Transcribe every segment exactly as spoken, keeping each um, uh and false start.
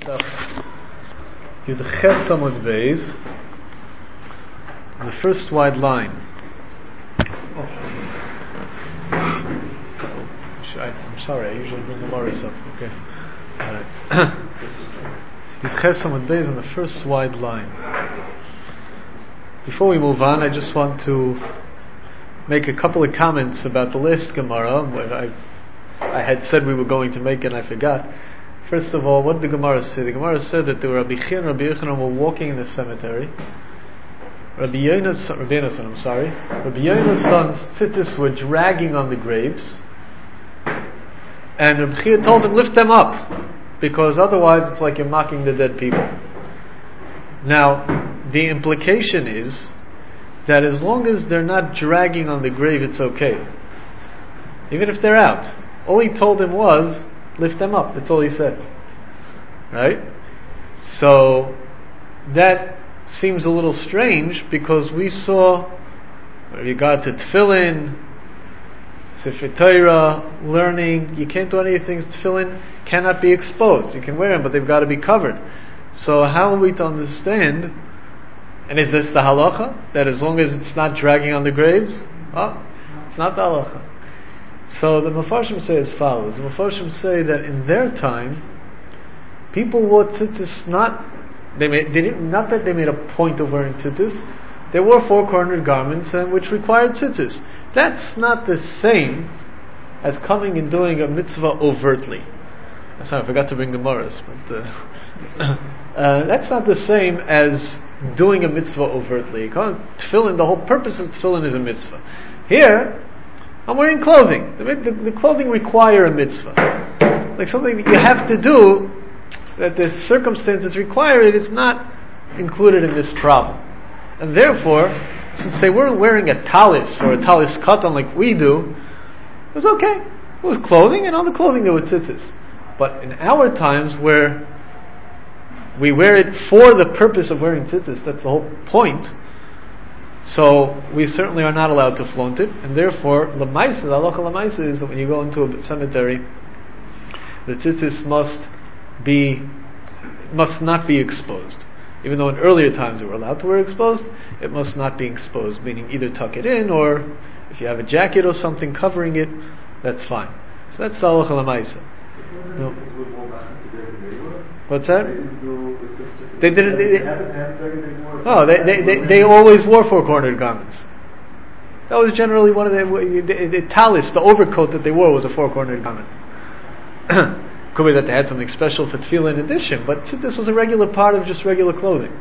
Daf Yud Ches Amud Beis, the first wide line. Oh. I'm sorry, I usually bring the Morris up. Okay. Alright. Yud Ches Amud Beis on the first wide line. Before we move on, I just want to make a couple of comments about the last Gemara. I, I had said we were going to make it and I forgot. First of all, what did the Gemara say? The Gemara said that the Rabbi Chia and Rabbi Yochanan were walking in the cemetery. Rabbi Yona's, Rabbi Yona's son, I'm sorry. Rabbi Yona's sons, tzitzis, were dragging on the graves. And Rabbi Chia told them, lift them up. Because otherwise it's like you're mocking the dead people. Now, the implication is that as long as they're not dragging on the grave, it's okay. Even if they're out. All he told him was, lift them up. That's all he said. Right? So, that seems a little strange because we saw, with regard to tefillin, Sefer Torah, learning, you can't do any of the things. Tefillin cannot be exposed. You can wear them, but they've got to be covered. So how are we to understand? And is this the halacha? That as long as it's not dragging on the graves? Oh, it's not the halacha. So the Mefarshim say as follows. The Mefarshim say that in their time, people wore tzitzis not, they made, they didn't, not that they made a point of wearing tzitzis. They wore four-cornered garments and which required tzitzis. That's not the same as coming and doing a mitzvah overtly. Sorry, I forgot to bring the Morris, but uh, uh, that's not the same as doing a mitzvah overtly. Tefillin, the whole purpose of tefillin is a mitzvah. Here, I'm wearing clothing. The, the, the clothing require a mitzvah. Like something that you have to do, that the circumstances require it, is not included in this problem. And therefore, since they weren't wearing a talis or a talis katan like we do, it was okay. It was clothing, and on the clothing there were tzitzis. But in our times where we wear it for the purpose of wearing tzitzis, that's the whole point. So we certainly are not allowed to flaunt it, and therefore, lamaisa, the halacha lamaisa is that when you go into a cemetery, the tzitzis must be, must not be exposed. Even though in earlier times they were allowed to wear exposed, it must not be exposed, meaning either tuck it in, or if you have a jacket or something covering it, that's fine. So that's the halacha lamaisa. No. What's that? They did it. They, they, oh, they, they, they, they always wore four-cornered garments. That was generally one of the, the, the talis, the overcoat that they wore was a four-cornered garment. Could be that they had something special for tefillah in addition, but this was a regular part of just regular clothing.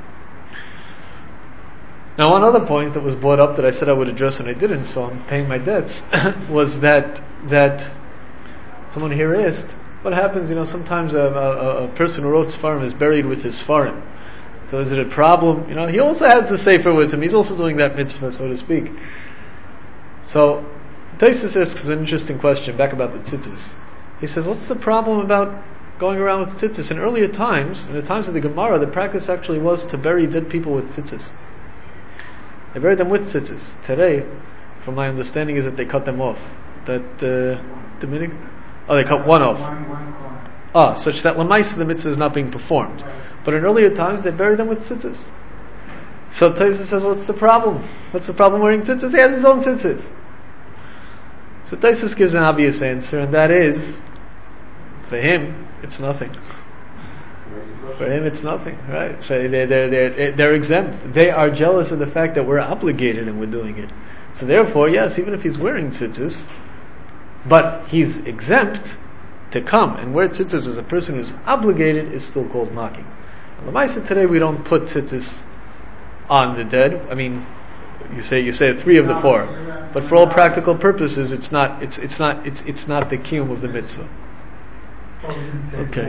Now, one other point that was brought up that I said I would address and I didn't, so I'm paying my debts, was that that someone here asked, what happens, you know, sometimes a, a, a person who wrote Sfarim is buried with his Sfarim. So is it a problem? You know, he also has the Sefer with him. He's also doing that mitzvah, so to speak. So, Taisus asks an interesting question back about the tzitzis. He says, what's the problem about going around with tzitzis? In earlier times, in the times of the Gemara, the practice actually was to bury dead people with tzitzis. They buried them with tzitzis. Today, from my understanding, is that they cut them off. That, uh, Dominic? Oh, they cut one off. Ah, such that Lamaisa, the mitzvah is not being performed. But in earlier times, they buried them with tzitzis. So Taisa says, what's the problem? What's the problem wearing tzitzis? He has his own tzitzis. So Taisa gives an obvious answer, and that is, for him, it's nothing. For him, it's nothing, right? They're, they're, they're, they're exempt. They are jealous of the fact that we're obligated and we're doing it. So therefore, yes, even if he's wearing tzitzis, but he's exempt to come and wear tzitzis as a person who's obligated is still called mocking. And Lamaisa, today we don't put tzitzis on the dead. I mean, you say you say three of the four, but for all practical purposes, it's not it's it's not it's it's not the kiyum of the mitzvah. Okay.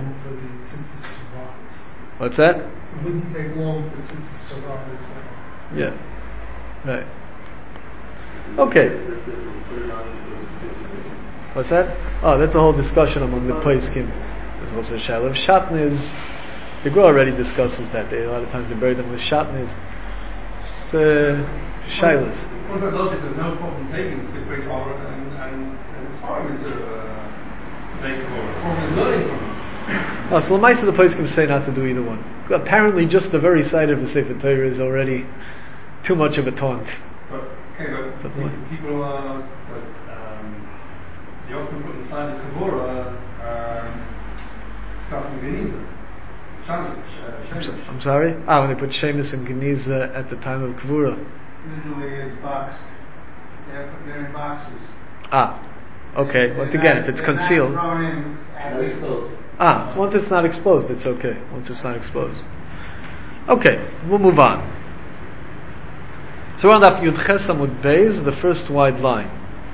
What's that? It wouldn't take long for tzitzis to rise. Yeah. Right. Okay. What's that? Oh, that's a whole discussion among the Poskim. There's also Shalom. Shatnez, the Gemara already discusses that. They, a lot of times they bury them with Shatnez. It's uh, Shilas. What about logic? There's no problem taking the Sefer Torah and, and, and Sfarim into uh, Make or learning from them. Oh, so the of the place can say not to do either one. Apparently, just the very sight of the Sefer Torah is already too much of a taunt. But, okay, but, but people, people are, so, um, you often put inside the Kavura um, stuff in Geniza. I'm, so, I'm sorry? Ah, when they put Shemus and Geniza at the time of Kavura. Usually it's boxed. They're, they're in boxes. Ah, okay. They're Once not, again, if it's concealed. Not thrown in at least. Ah, so once it's not exposed, it's okay. Once it's not exposed. Okay, we'll move on. So we're on that Yud Ches Amud Beis, the first wide line.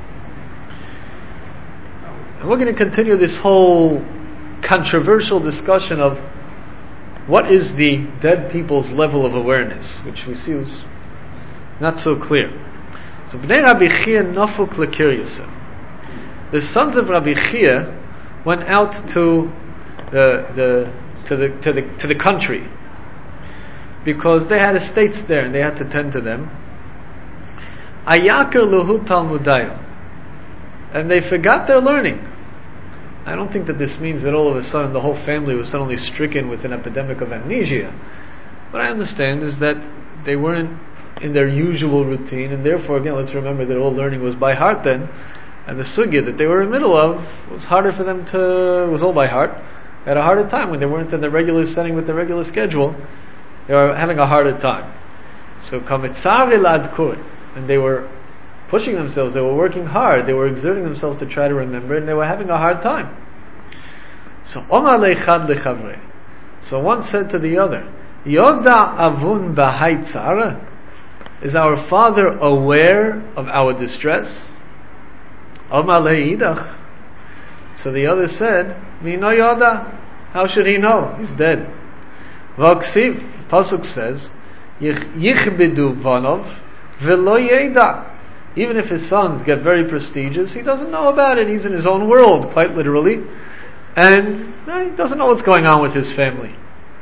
And we're going to continue this whole controversial discussion of what is the dead people's level of awareness, which we see was not so clear. So Bnei Rabbi Chia Nafuk L'Kir Yosef. The sons of Rabbi Chia went out to the the to the to the to the country because they had estates there and they had to tend to them. Ayakir Luhu Talmudayo, and they forgot their learning. I don't think that this means that all of a sudden the whole family was suddenly stricken with an epidemic of amnesia. What I understand is that they weren't in their usual routine, and therefore, again, let's remember that all learning was by heart then, and the sugya that they were in the middle of was harder for them to, it was all by heart. They had a harder time when they weren't in the regular setting with the regular schedule. They were having a harder time. So, kamitzar eladkur, and they were pushing themselves, they were working hard, they were exerting themselves to try to remember, and they were having a hard time. So, Omar lechad lechavre. So one said to the other, Yoda avun b'hai tzara? Is our father aware of our distress? Omar leidach. So the other said, Mino yoda? How should he know? He's dead. V'aksiv, Pasuk says, Yichbidu vanov v'lo yeda. Even if his sons get very prestigious, he doesn't know about it. He's in his own world, quite literally. And eh, he doesn't know what's going on with his family.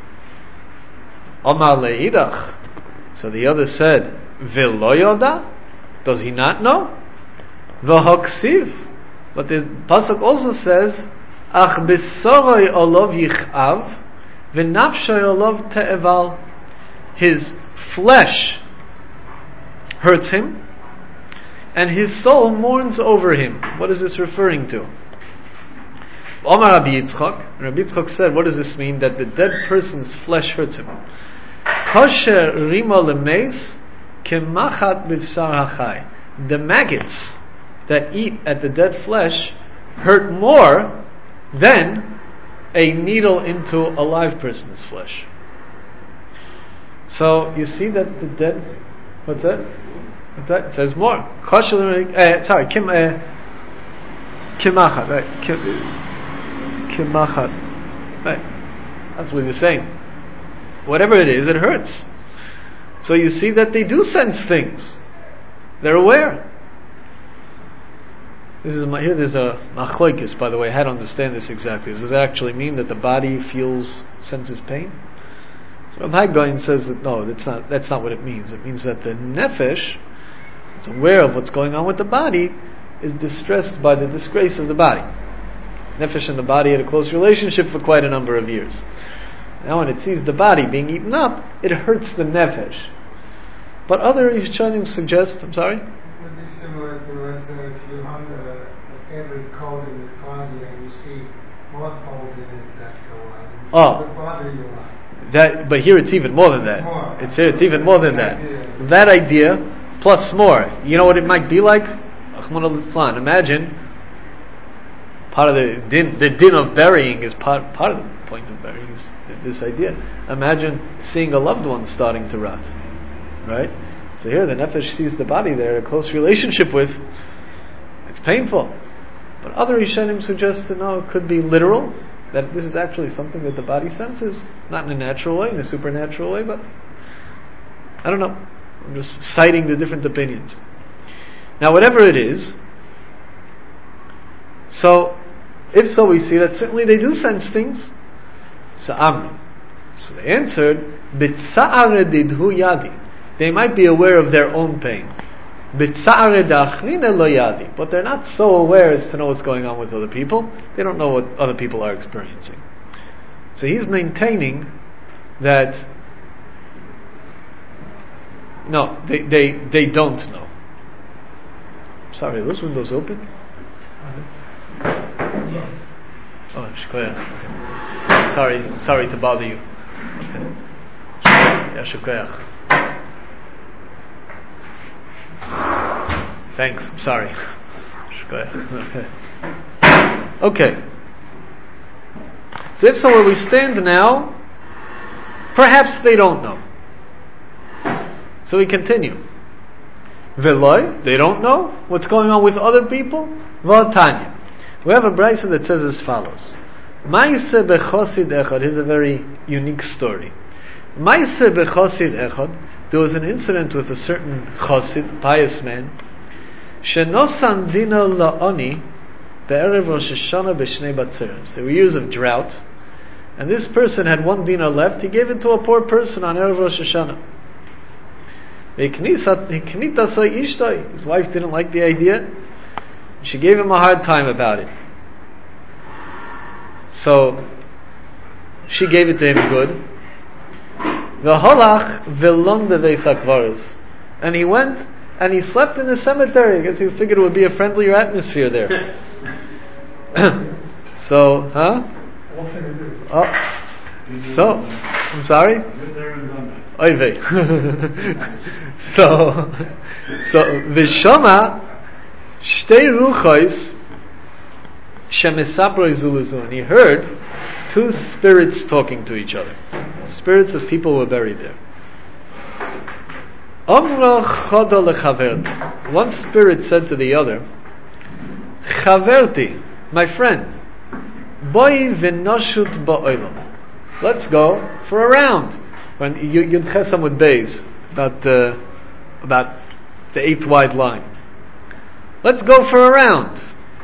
Amar leidach. So the other said, V'lo yoda? Does he not know? V'haksiv. But the Pasuk also says, Ach b'soroi olov yichav v'nafshoi olov te'eval. His flesh hurts him, and his soul mourns over him. What is this referring to? Omar Rabbi Yitzchak, Rabbi Yitzchak said, what does this mean? That the dead person's flesh hurts him. Kosher rima lemeis kemachat b'vsar hachai. The maggots that eat at the dead flesh hurt more than a needle into a live person's flesh. So you see that the dead, what's that? What's that? It says more. Kosher, uh, sorry, kim uh, kimachat, right? Kim, kimachat, right? That's what he's saying. Whatever it is, it hurts. So you see that they do sense things. They're aware. This is my, here. There's a machlokes, by the way. I had to understand this exactly. Does it actually mean that the body feels, senses pain? So Rabbi Goin says that no, that's not. That's not what it means. It means that the nefesh is aware of what's going on with the body, is distressed by the disgrace of the body. Nefesh and the body had a close relationship for quite a number of years. Now when it sees the body being eaten up, it hurts the nefesh. But other Rishonim suggest, I'm sorry? It would be similar to, let's say, if you hung a, a favorite coat in the closet and you see mothballs in it that go on. Oh. It would bother you a lot. That, but here it's even more than that. It's more. It's here. It's even more than that. Idea. That idea plus more. You know what it might be like? Imagine part of the din, the din of burying is part part of the point of burying is, is this idea. Imagine seeing a loved one starting to rot. Right? So here the nefesh sees the body there, a close relationship with. It's painful. But other Rishonim suggest that no, it could be literal, that this is actually something that the body senses, not in a natural way, in a supernatural way, but I don't know. I'm just citing the different opinions. Now whatever it is, so if so we see that certainly they do sense things. So Amri. So they answered, B'tsa'are didhu yadi. They might be aware of their own pain. B'tsa'are da'achrine lo yadi. But they're not so aware as to know what's going on with other people. They don't know what other people are experiencing. So he's maintaining that no, they they, they don't know. Sorry, are those windows open? Yes. Oh, shkoyach. Okay. Sorry, sorry to bother you. Okay. Yeah, shkoyach. Thanks. Sorry. Shkoyach. Okay. Okay. So if so, where we stand now, perhaps they don't know. So we continue. Veloy, they don't know what's going on with other people. V'atanya. We have a brayso that says as follows. Ma'ase bechosid echad. Here's a very unique story. Ma'ase bechosid echad. There was an incident with a certain chosid, pious man. Shenosan dina la'oni be'erev Rosh Hashanah b'shnei batzeres. There were years of drought, and this person had one dinar left. He gave it to a poor person on erev Rosh Hashanah. His wife didn't like the idea. She gave him a hard time about it. So she gave it to him good. And he went and he slept in the cemetery because he figured it would be a friendlier atmosphere there. So, huh? Oh, so I'm sorry. Oy vey. So, so v'shama shtei ruchos shemesapro izuluzun. And he heard two spirits talking to each other. Spirits of people who were buried there. Amra chada lechaverti. One spirit said to the other, Chaverti, my friend, boi v'noshut ba'olam. Let's go for a round. When Yud Chesam with bays, about uh, about the eighth wide line. Let's go for a round.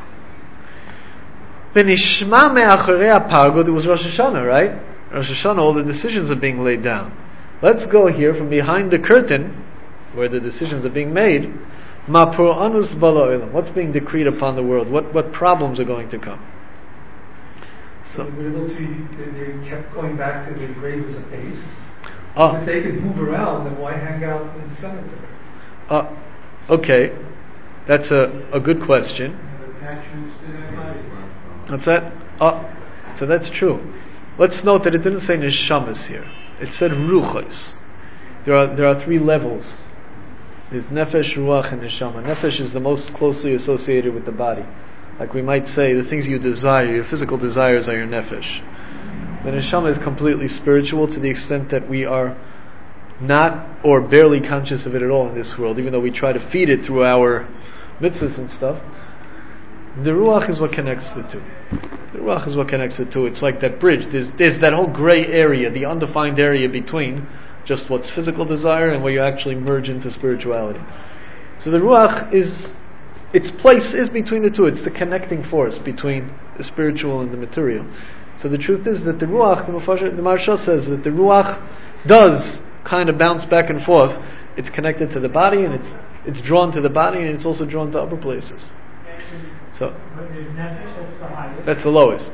V'nishma me'acharei ha'pargod. It was Rosh Hashanah, right? Rosh Hashanah, all the decisions are being laid down. Let's go here from behind the curtain, where the decisions are being made. Ma anus bala. What's being decreed upon the world? What what problems are going to come? So they were able to. They kept going back to the grave as a base. Oh. If they could move around, then why hang out in the cemetery? Uh, okay, that's a, a good question. Attachments to their body. What's that? Uh, so that's true. Let's note that it didn't say neshamas here. It said ruchos. There are there are three levels. There's nefesh, ruach, and neshama. Nefesh is the most closely associated with the body. Like we might say, the things you desire, your physical desires are your nefesh. The neshama is completely spiritual to the extent that we are not or barely conscious of it at all in this world, even though we try to feed it through our mitzvahs and stuff. The ruach is what connects the two. The ruach is what connects the two. It's like that bridge. There's, there's that whole gray area, the undefined area between just what's physical desire and where you actually merge into spirituality. So the ruach is, its place is between the two. It's the connecting force between the spiritual and the material. So the truth is that the ruach, the Maharsha says that the ruach does kind of bounce back and forth. It's connected to the body, and it's it's drawn to the body, and it's also drawn to upper places. So that's the lowest,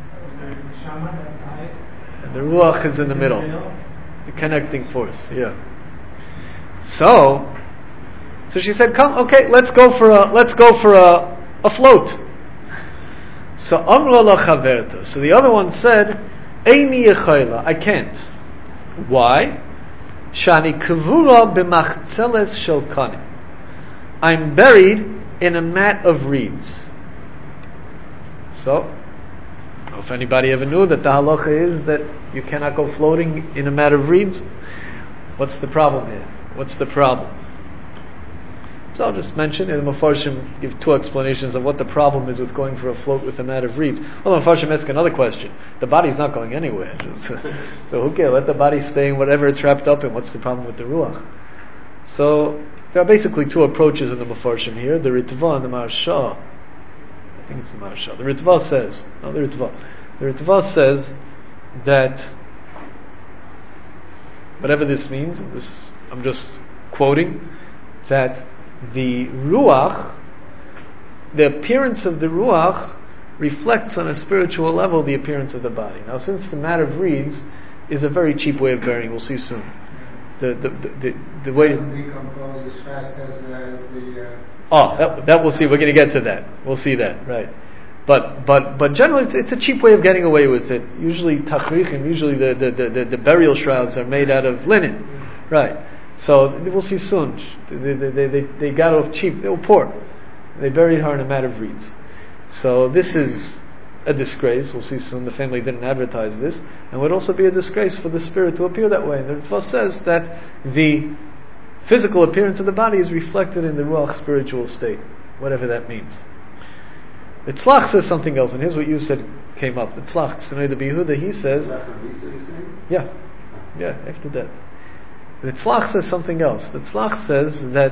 and the ruach is in the middle, the connecting force. Yeah. So, so she said, "Come, okay, let's go for a let's go for a a float." So Amra la chaverta. So the other one said, Eini yechayla, I can't. Why? Shani kavura b'machzeles shel kanim. I'm buried in a mat of reeds. So, I don't know if anybody ever knew that the halacha is that you cannot go floating in a mat of reeds. What's the problem here? What's the problem? So I'll just mention, and the Mefarshim give two explanations of what the problem is with going for a float with a mat of reeds. Well, the Mefarshim ask another question. The body's not going anywhere. So who cares? Let the body stay in whatever it's wrapped up in. What's the problem with the Ruach? So there are basically two approaches in the Mefarshim here. The Ritva and the Maharsha. I think it's the Maharsha. The Ritva says, no, the Ritva. The Ritva says that, whatever this means, this, I'm just quoting, that the ruach, the appearance of the ruach reflects on a spiritual level the appearance of the body. Now, since the matter of reeds is a very cheap way of burying, we'll see soon. The the the, the, the way decompose as fast as, as the. Uh, oh, that, that we'll see. We're going to get to that. We'll see that, right? But but but generally, it's, it's a cheap way of getting away with it. Usually, tachrichim, usually the the, the, the the burial shrouds are made out of linen, right? So we'll see soon. They they they, they got off cheap. They were poor. They buried her in a mat of reeds. So this is a disgrace. We'll see soon. The family didn't advertise this, and would also be a disgrace for the spirit to appear that way. And the Ritva says that the physical appearance of the body is reflected in the ruach spiritual state, whatever that means. The Tzlach says something else, and here's what you said came up. The Tzlach, Tzanoi de Behuda, he says, yeah, yeah, after that. The Tzlach says something else. The Tzlach says that,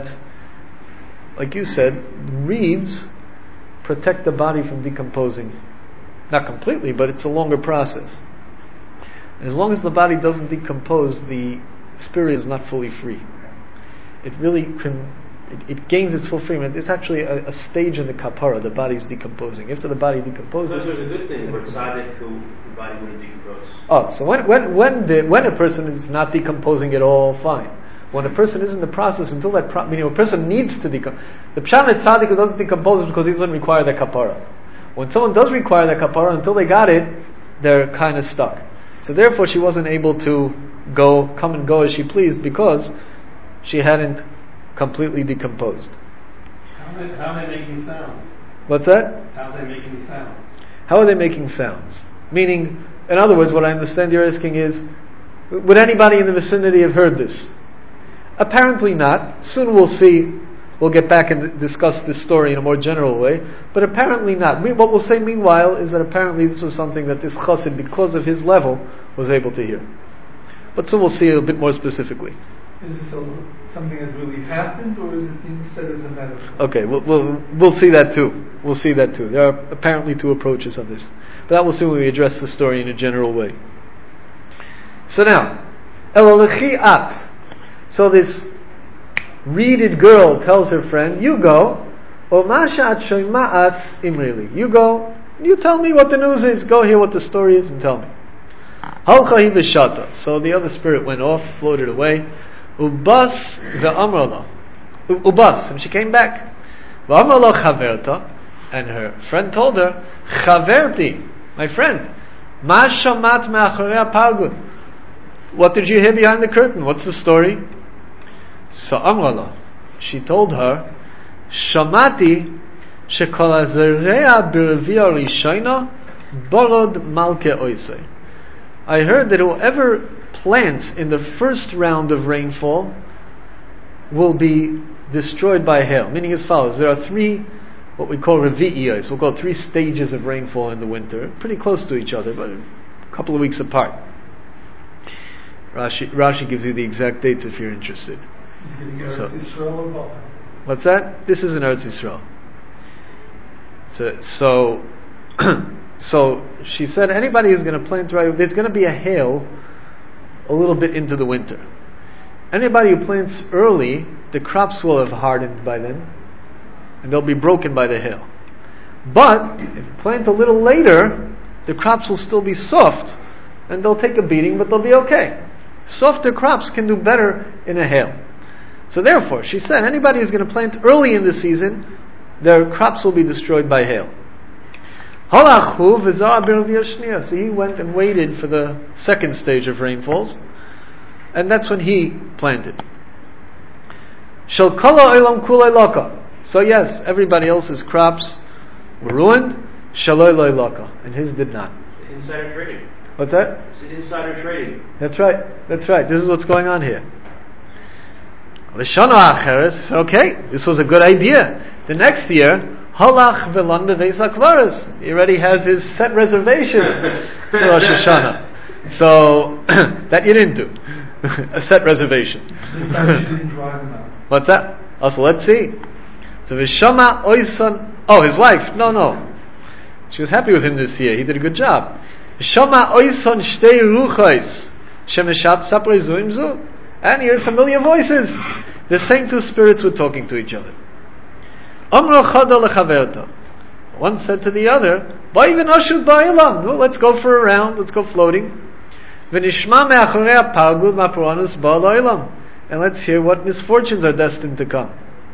like you said, reeds protect the body from decomposing. Not completely, but it's a longer process. And as long as the body doesn't decompose, the spirit is not fully free. It really can, it, it gains its full freedom. It's actually a, a stage in the kapara. The body's decomposing. After the body decomposes, so there's a good thing for tzaddik who the body wouldn't decompose. Oh, so when when when the, when a person is not decomposing at all, fine. When a person is in the process, until that pro- meaning a person needs to decompose. The pshat that tzaddik who doesn't decompose is because he doesn't require that kapara. When someone does require that kapara, until they got it, they're kind of stuck. So therefore, she wasn't able to go, come and go as she pleased because she hadn't completely decomposed. How are they, how are they making sounds? What's that? How are they making sounds? How are they making sounds? Meaning, in other words, what I understand you're asking is, would anybody in the vicinity have heard this? Apparently not. Soon we'll see. We'll get back and discuss this story in a more general way. But apparently not. We, what we'll say meanwhile is that apparently this was something that this chassid, because of his level, was able to hear. But soon we'll see a bit more specifically. Is this a, something that really happened, or is it being said as a metaphor? Okay, we'll, we'll, we'll see that too. We'll see that too. There are apparently two approaches on this. But that we'll see when we address the story in a general way. So now, Elalechi at. So this reeded girl tells her friend, you go, Omashat shoyma'at imrili. You go, you tell me what the news is, go hear what the story is and tell me. Halcha hi. So the other spirit went off, floated away. Ubas ve'amrala. Ubas, and she came back. Ve'amrala chaverta, and her friend told her, Chaverti, my friend, ma shamat me'acharei pargut. What did you hear behind the curtain? What's the story? So Amrala, she told her, Shamati shekol hazereya b'revia rishayna borod malke oisei. I heard that whoever plants in the first round of rainfall will be destroyed by hail. Meaning as follows: there are three, what we call revi'iyos. We'll call three stages of rainfall in the winter, pretty close to each other, but a couple of weeks apart. Rashi, Rashi gives you the exact dates if you're interested. He's giving Eretz So, Yisrael or Baal? what's that? This is in Eretz Yisrael. So, so, so she said, anybody who's going to plant right, there's going to be a hail a little bit into the winter. Anybody who plants early, the crops will have hardened by then, and they'll be broken by the hail. But if you plant a little later, the crops will still be soft, and they'll take a beating, but they'll be okay. Softer crops can do better in a hail. So therefore, she said, anybody who's going to plant early in the season, their crops will be destroyed by hail. So he went and waited for the second stage of rainfalls, and that's when he planted. So yes, everybody else's crops were ruined, and his did not. Insider trading. What's that? It's insider trading. That's right. That's right. This is what's going on here. L'shana acheres. Okay, this was a good idea. The next year, halach v'lan beveis hakvaros. He already has his set reservation for Rosh Hashanah. So that you didn't do. A set reservation. This time she didn't drive him out. What's that? Also, let's see. So v'shama oisan. Oh, his wife. No, no. She was happy with him this year. He did a good job. Shama oison shtei ruchos shemeshap sapre zuim zu, and he heard familiar voices. The same two spirits were talking to each other. Amro chada lechaverta. One said to the other, "Ba'ivin ashut ba'ilam." No, let's go for a round. Let's go floating. V'nishma me'achorei ha'pargud ma'puranus ba'al ha'olam. And let's hear what misfortunes are destined to come.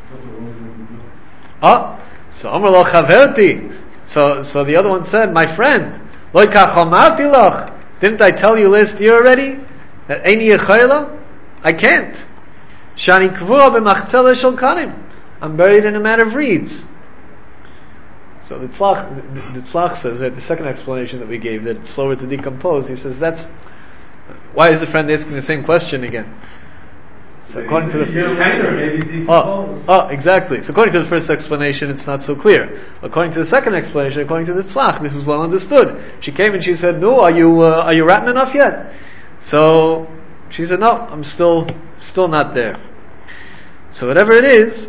Ah, so Amar lo chaverti. So, so the other one said, "My friend, lo kach amarti loch. Didn't I tell you last year already that eini yechayla? I can't. Shani kvura b'machtzela shel kanim. I'm buried in a mat of reeds." So the Tzlach, the Tzlach says that the second explanation that we gave, that it's slower to decompose, he says that's why is the friend asking the same question again? So according to the oh, oh, exactly. So according to the first explanation, it's not so clear. According to the second explanation, according to the Tzlach, this is well understood. She came and she said, "No, are you uh, are you rotten enough yet?" So she said, "No, I'm still still not there." So whatever it is,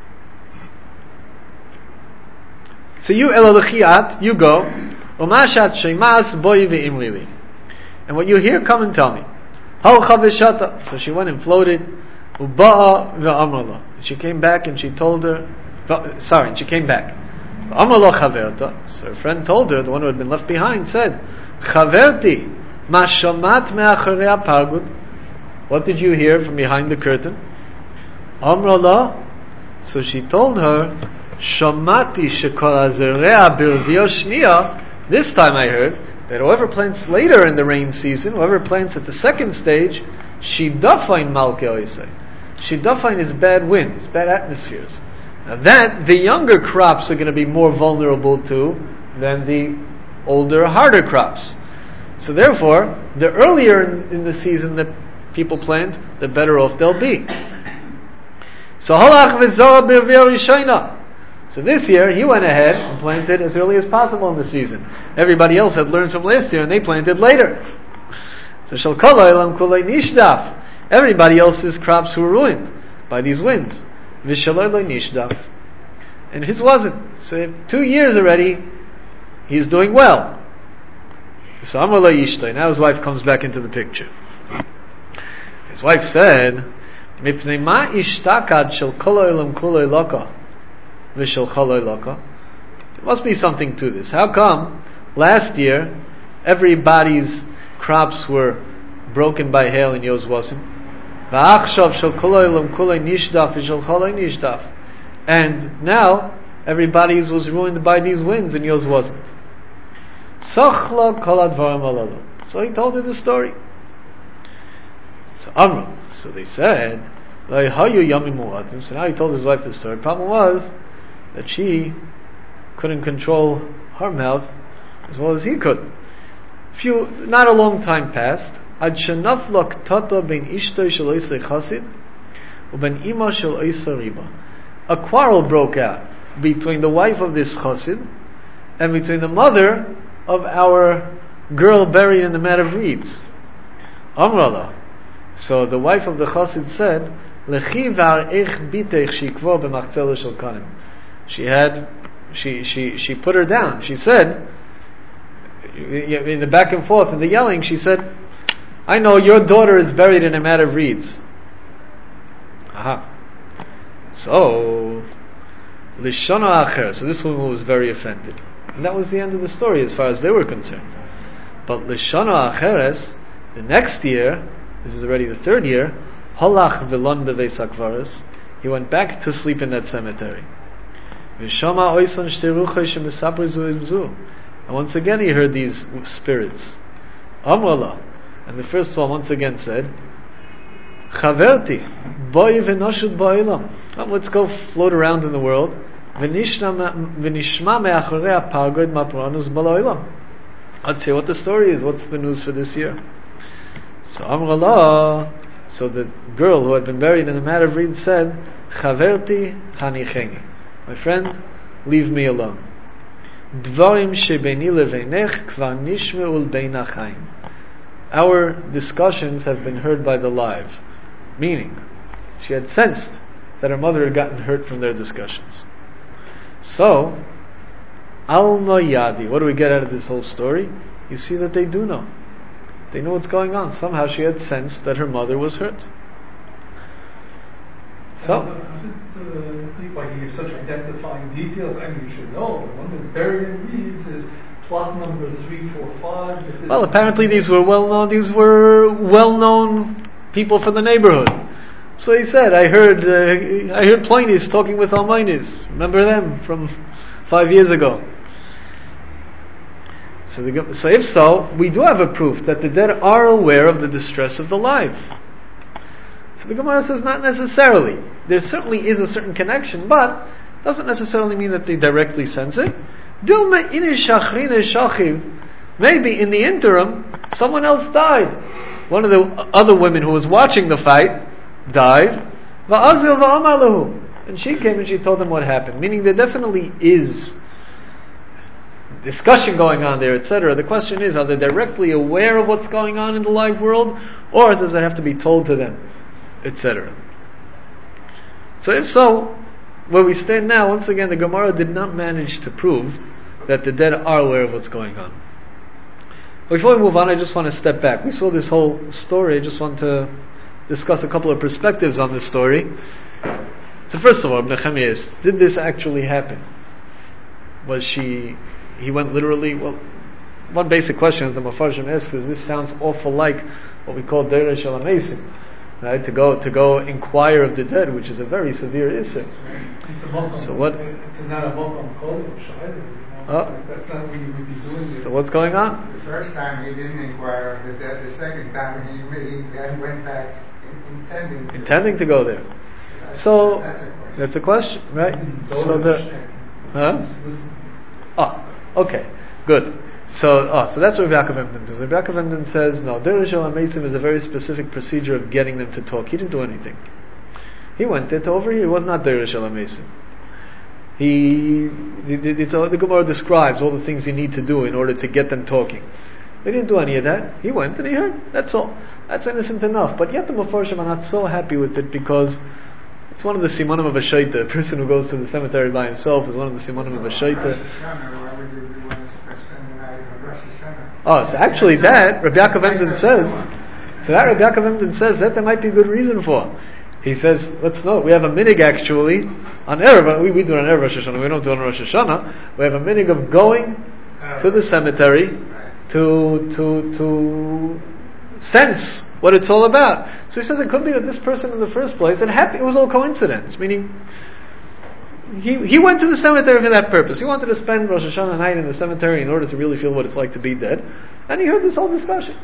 so you elalachiat, you go, umashat sheimas boy ve'imrili, and what you hear, come and tell me. Hal chaveshata. So she went and floated. Uba'a ve'amrala. She came back and she told her. Sorry, and she came back. Amrala chaverta. So her friend told her, the one who had been left behind, said, "Chaverti, ma shamat me'acharei ha'pargud." What did you hear from behind the curtain? Amrala. So she told her, "Shamati shekol hazereah birviya shniya." This time I heard that whoever plants later in the rain season, whoever plants at the second stage, shidafain malke oisei. Shidafain is bad winds, bad atmospheres. Now that the younger crops are going to be more vulnerable to than the older, harder crops. So therefore, the earlier in, in the season that people plant, the better off they'll be. So halach v'zora b'rviya rishayna. So this year, he went ahead and planted as early as possible in the season. Everybody else had learned from last year, and they planted later. So shel kol ha'olam kulei nishdaf. Everybody else's crops were ruined by these winds. V'shaloi lo nishdaf. And his wasn't. So two years already, he's doing well. So Amar lo yishtoi. Now his wife comes back into the picture. His wife said, "Mipnei ma ishtakad shel kol ha'olam kulei loka. There must be something to this. How come last year everybody's crops were broken by hail in yours wasn't? And now everybody's was ruined by these winds and yours wasn't." So he told her the story. So Amram, so they said, so now he told his wife the story. The problem was that she couldn't control her mouth as well as he could. Few, not a long time passed. Ad shenafla ktata ben ishtoi shel oisei chasid uben ima shel oisei riba. A quarrel broke out between the wife of this chasid and between the mother of our girl buried in the mat of reeds. Amrala. So the wife of the chasid said, "Lechi v'ar'ech bitech shikvo b'machtzela shel kanim." She had, she, she, she put her down. She said, in the back and forth, in the yelling, she said, "I know your daughter is buried in a mat of reeds." Aha. So, Lishana Acher. So this woman was very offended. And that was the end of the story as far as they were concerned. But Lishana Acheres, the next year, this is already the third year, Halach v'lon beveis hakvaros, he went back to sleep in that cemetery. And once again he heard these spirits. Amrala. And the first one once again said, "Chaverti, boy v'noshut ba'ilam." Let's go float around in the world. Let's hear what the story is. What's the news for this year? So Amrala, so the girl who had been buried in a mat of reeds said, "Chaverti hanicheni." My friend, leave me alone. Dvarim shebeini leveinech kvar nishme'u bein achayim. Our discussions have been heard by the live. Meaning, she had sensed that her mother had gotten hurt from their discussions. So, alma yadi. What do we get out of this whole story? You see that they do know. They know what's going on. Somehow she had sensed that her mother was hurt. So, why he gives such identifying details. I mean, you should know. The one that's buried in reeds is plot number three four five. Well, apparently these were well-known. These were well-known people from the neighborhood. So he said, I heard, uh, I heard Ploinis talking with Almainis. Remember them from five years ago? So, the, so if so, we do have a proof that the dead are aware of the distress of the live. So the Gemara says not necessarily. There certainly is a certain connection, but doesn't necessarily mean that they directly sense it. Maybe in the interim, someone else died. One of the other women who was watching the fight died. And she came and she told them what happened. Meaning there definitely is discussion going on there, et cetera. The question is, are they directly aware of what's going on in the live world, or does it have to be told to them, et cetera. So if so, where we stand now, once again, the Gemara did not manage to prove that the dead are aware of what's going on. Before we move on, I just want to step back. We saw this whole story. I just want to discuss a couple of perspectives on this story. So first of all, Nehemiah, did this actually happen? Was she... He went literally, well, one basic question that the Mefarshim asks is, this sounds awful like what we call Deresh Shel HaMeisim, right? To go to go inquire of the dead, which is a very severe issue. So what? It's not a mokom kolim, Oh. That's not what you would be doing. So what's going on? The first time he didn't inquire of the dead. The second time he, he went back intending to. Intending to go there. So so that's a question, that's a question, right? So the, huh? Oh. Okay, good. So, oh, so that's what Rabbi Yaakov Emden says. Rabbi Yaakov Emden says, no, Deresh Shel HaMeisim is a very specific procedure of getting them to talk. He didn't do anything. He went there to overhear. It was not Deresh Shel HaMeisim. He, it's all, the Gemara describes all the things you need to do in order to get them talking. They didn't do any of that. He went and he heard. That's all. That's innocent enough. But yet the Mefarshim are not so happy with it because it's one of the simanim of a shaita. A person who goes to the cemetery by himself is one of the simanim of a shaita. Oh, so actually that, Rabbi Yaakov Emden says, so that Rabbi Yaakov Emden says that there might be a good reason for. He says, let's note, we have a minig actually, on Erev, we, we do it on Erev Rosh Hashanah, we don't do it on Rosh Hashanah, we have a minig of going to the cemetery to, to, to sense what it's all about. So he says it could be that this person in the first place, and happy, it was all coincidence, meaning He he went to the cemetery for that purpose. He wanted to spend Rosh Hashanah night in the cemetery in order to really feel what it's like to be dead. And he heard this whole discussion.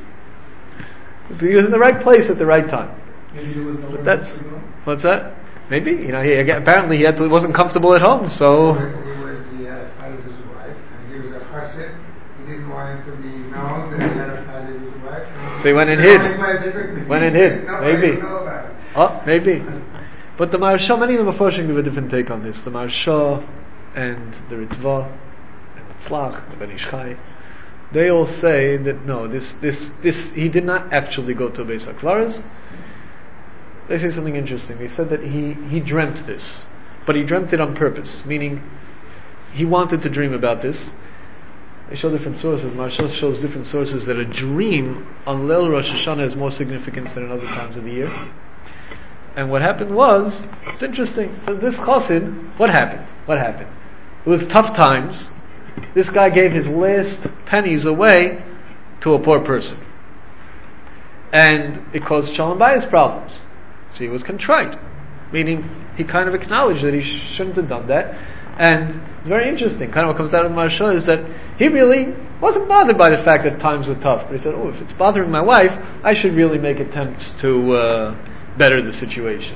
So he was in the right place at the right time. Maybe there was no but that's, what's that? Maybe, you know, he apparently he had to, he wasn't comfortable at home, so... He was, he was the uh, father's wife, and he was a chassid. He didn't want it to be known that he had a father's wife. So he went and hid. Went and hid. Maybe. Oh, maybe. But the Maharsha, many of the Mefarshim give a different take on this. The Maharsha and the Ritva and the Tzlach, the Ben Ish Chai, they all say that no, this, this, this, he did not actually go to Beis HaKvaros. They say something interesting. They said that he, he dreamt this, but he dreamt it on purpose, meaning he wanted to dream about this. They show different sources. Maharsha shows different sources that a dream on Leil Rosh Hashanah has more significance than in other times of the year. And what happened was, it's interesting. So this chassid, what happened? What happened? It was tough times. This guy gave his last pennies away to a poor person, and it caused shalom bayis problems. So he was contrite, meaning he kind of acknowledged that he sh- shouldn't have done that. And it's very interesting. Kind of what comes out of Maharsha is that he really wasn't bothered by the fact that times were tough. But he said, "Oh, if it's bothering my wife, I should really make attempts to." Uh, better the situation.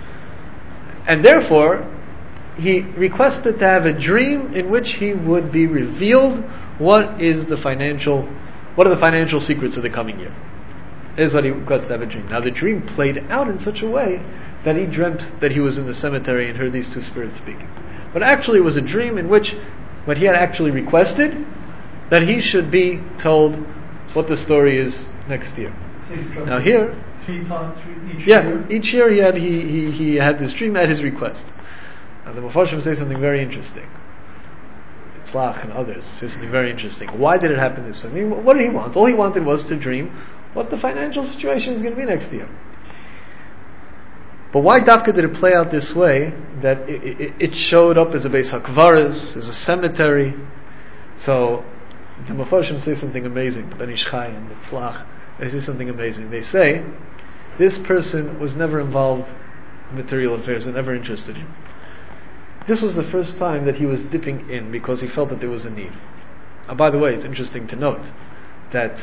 And therefore, he requested to have a dream in which he would be revealed what is the financial, what are the financial secrets of the coming year. Is what he requested to have a dream. Now the dream played out in such a way that he dreamt that he was in the cemetery and heard these two spirits speaking. But actually it was a dream in which what he had actually requested, that he should be told what the story is next year. Now here, Three times, three, each yeah, year. each year he had he, he, he had this dream at his request. And the Mefarshim say something very interesting. Tzlach and others say something very interesting. Why did it happen this way? I mean, what did he want? All he wanted was to dream what the financial situation is going to be next year. But why Dafka did it play out this way? That it, it, it showed up as a Beis HaKvaris, as a cemetery. So the Mefarshim say something amazing. Ben Ish Chai and the Tzlach, they say something amazing. They say this person was never involved in material affairs and never interested in. This was the first time that he was dipping in because he felt that there was a need. Uh, by the way, it's interesting to note that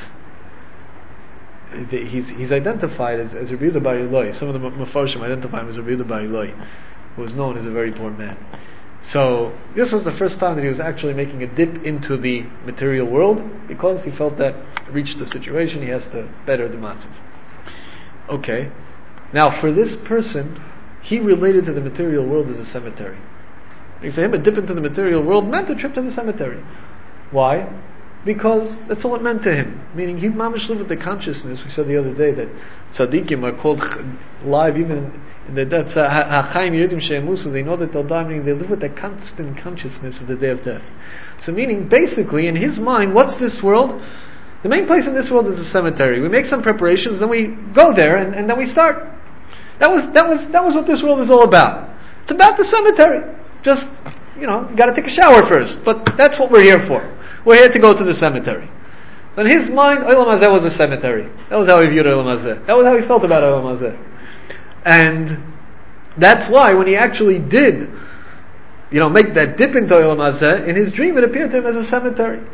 the, he's, he's identified as, as Rabbi Yehuda Bar Ilai. Some of the Mefarshim identify him as Rabbi Yehuda Bar Ilai, who was known as a very poor man. So this was the first time that he was actually making a dip into the material world because he felt that reached the situation, he has to better the matzav. Okay, now for this person, he related to the material world as a cemetery. For him, a dip into the material world meant a trip to the cemetery. Why? Because that's all it meant to him. Meaning, he mamish lived with the consciousness. We said the other day that tzaddikim are called live even in the death. Ha'chaim yidim she'emusu. They know that they'll die. Meaning, they live with that constant consciousness of the day of death. So, meaning, basically, in his mind, what's this world? The main place in this world is a cemetery. We make some preparations, then we go there, and, and then we start. That was that was that was what this world is all about. It's about the cemetery. Just, you know, you got to take a shower first. But that's what we're here for. We're here to go to the cemetery. In his mind, Olam Hazeh was a cemetery. That was how he viewed Olam Hazeh. That was how he felt about Olam Hazeh. And that's why when he actually did, you know, make that dip into Olam Hazeh, in his dream it appeared to him as a cemetery.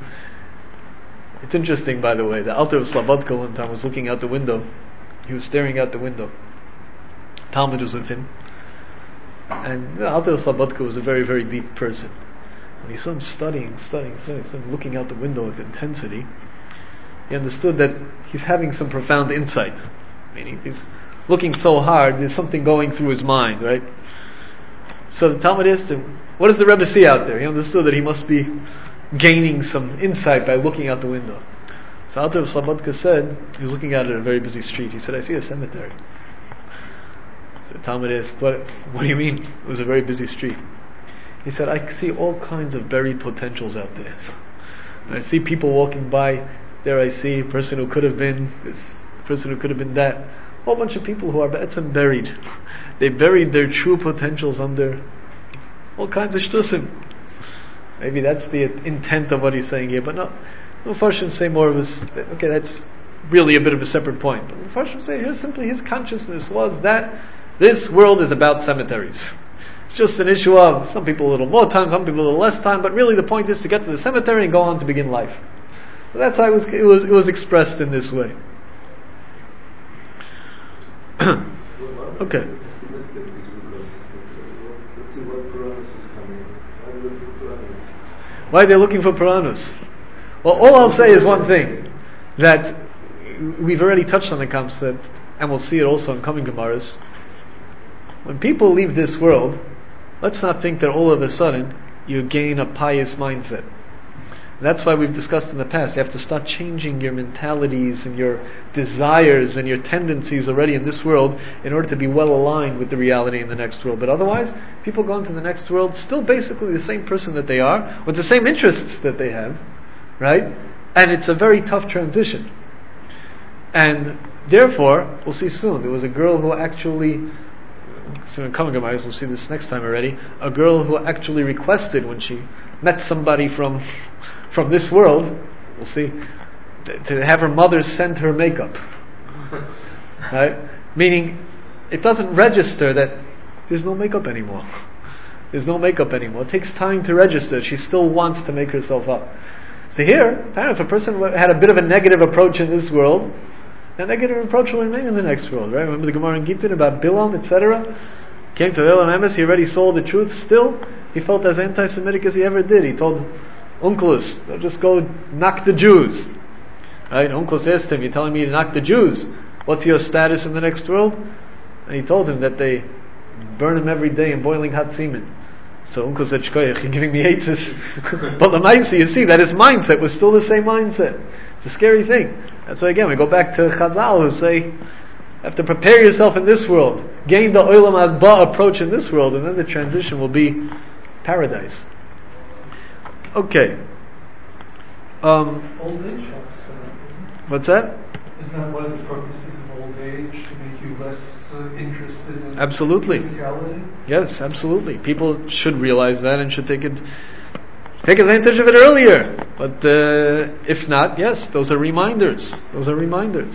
It's interesting, by the way, the Alter of Slobodka one time was looking out the window. He was staring out the window. Talmud was with him. And the Alter of Slobodka was a very, very deep person. When he saw him studying, studying, studying, studying, looking out the window with intensity, he understood that he's having some profound insight. Meaning, he's looking so hard, there's something going through his mind, right? So the Talmud asked him, what does the Rebbe see out there? He understood that he must be gaining some insight by looking out the window. So Alter of Slobodka said, he was looking out at a very busy street. He said, I see a cemetery. So the Talmud asked, what, what do you mean? It was a very busy street. He said, I see all kinds of buried potentials out there. And I see people walking by. There I see a person who could have been this, person who could have been that. A whole bunch of people who are buried. They buried their true potentials under all kinds of shtusim. Maybe that's the intent of what he's saying here, but no. Mefarshim say more of his, okay, that's really a bit of a separate point. But Mefarshim say here simply his consciousness was that this world is about cemeteries. It's just an issue of some people a little more time, some people a little less time, but really the point is to get to the cemetery and go on to begin life. So that's how it was, it was, it was expressed in this way. Okay. Why are they looking for Puranus? Well, all I'll say is one thing, that we've already touched on the concept, and we'll see it also in coming Gemaras. When people leave this world, let's not think that all of a sudden you gain a pious mindset. That's why we've discussed in the past, you have to start changing your mentalities and your desires and your tendencies already in this world in order to be well aligned with the reality in the next world. But otherwise, people go into the next world still basically the same person that they are, with the same interests that they have, right? And it's a very tough transition. And therefore, we'll see soon, there was a girl who actually, so in coming Gemaras, we'll see this next time already, a girl who actually requested when she met somebody from from this world, we'll see, to have her mother send her makeup. Right? Meaning, it doesn't register that there's no makeup anymore. There's no makeup anymore. It takes time to register. She still wants to make herself up. So here, apparently if a person had a bit of a negative approach in this world, that negative approach will remain in the next world, right? Remember the Gemara in Gittin about Bilam, et cetera? Came to the Elam Emes, he already saw the truth. Still, he felt as anti-Semitic as he ever did. He told Onkelos, just go knock the Jews. Right? Onkelos asked him, you're telling me to knock the Jews. What's your status in the next world? And he told him that they burn him every day in boiling hot semen. So Onkelos said, Shkoyach, you're giving me eitzes. But Lamaisi, you see, that his mindset was still the same mindset. It's a scary thing. That's why again, we go back to Chazal who say, you have to prepare yourself in this world. Gain the Olam Haba approach in this world, and then the transition will be paradise. Okay. Um, old age helps for that, isn't it? What's that? Isn't that one of the purposes of old age, to make you less uh, interested in Absolutely. physicality. Yes, absolutely. People should realize that and should take it, take advantage of it earlier. But uh, if not, yes, those are reminders. Those are reminders.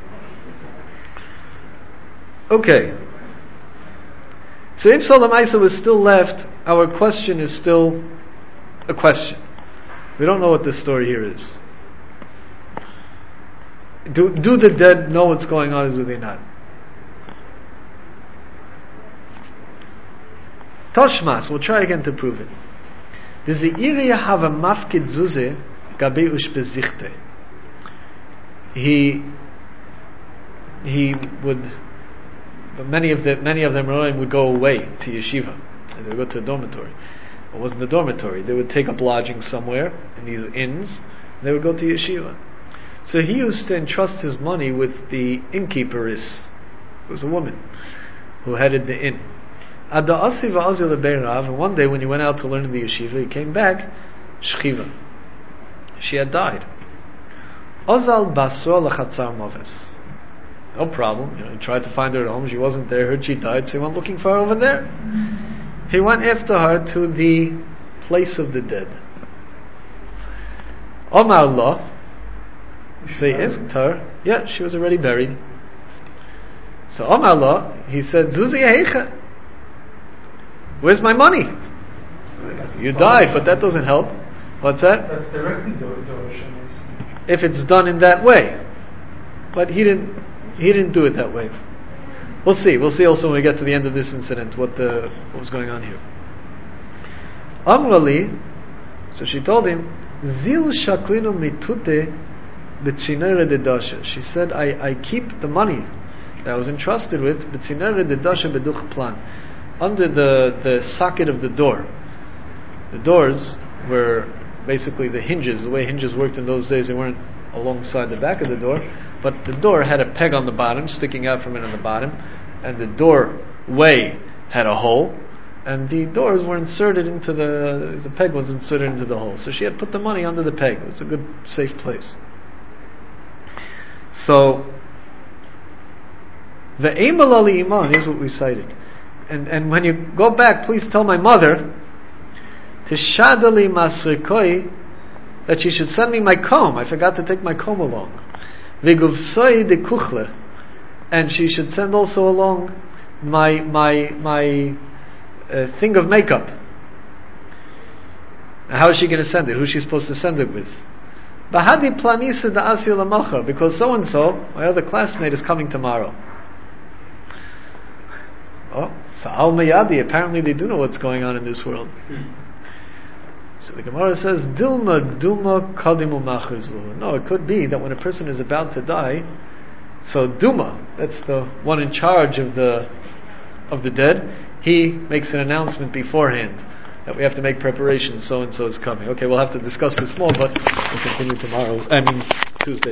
Okay. So if Salam Isa was still left, our question is still a question. We don't know what this story here is. Do, do the dead know what's going on or do they not? Toshmas, we'll try again to prove it. The Zeiriya have a mafkid zuze gabe ushbezichte. He he would, but many of the many of them would go away to yeshiva and they would go to a dormitory. It wasn't a dormitory. They would take up lodging somewhere in these inns. And they would go to yeshiva. So he used to entrust his money with the innkeeperess. It was a woman who headed the inn. And one day when he went out to learn in the yeshiva, he came back, shchiva. She had died. Ozal basro lachatzar moves. No problem. You know, he tried to find her at home. She wasn't there. Heard she died, so he went looking for her over there. He went after her to the place of the dead. Omar Allah. So he asked her, yeah, she was already buried. So Omar Allah, he said, Zuzi Heicha, where's my money? You died, but that doesn't help. What's that? That's directly donation. If it's done in that way. But he didn't he didn't do it that way. We'll see. We'll see also when we get to the end of this incident what the what was going on here. Amrali, so she told him, Zil shaklinu mitute b'tzinere dedasha. She said, I, I keep the money that I was entrusted with b'tzinere dedasha beduch plan, under the, the socket of the door. The doors were basically the hinges. The way hinges worked in those days, they weren't alongside the back of the door, but the door had a peg on the bottom, sticking out from it on the bottom, and the doorway had a hole, and the doors were inserted into the, the peg was inserted into the hole. So she had put the money under the peg. It was a good, safe place. So, the Eimal Ali Iman is what we cited. And and when you go back, please tell my mother, Tishadali Masrikoi, that she should send me my comb. I forgot to take my comb along. Viguvsoi de Kuchle. And she should send also along my my my uh, thing of makeup. How is she going to send it? Who's she supposed to send it with? Bahadi planisa da asil amacha, because so and so, my other classmate, is coming tomorrow. Oh, Sa'al Mayadi, apparently they do know what's going on in this world. So the Gemara says, Dilma Duma Kadimu Machrizlu. No, it could be that when a person is about to die, so Duma, that's the one in charge of the of the dead, he makes an announcement beforehand that we have to make preparations, so and so is coming. Okay, we'll have to discuss this more, but we'll continue tomorrow, I mean Tuesday.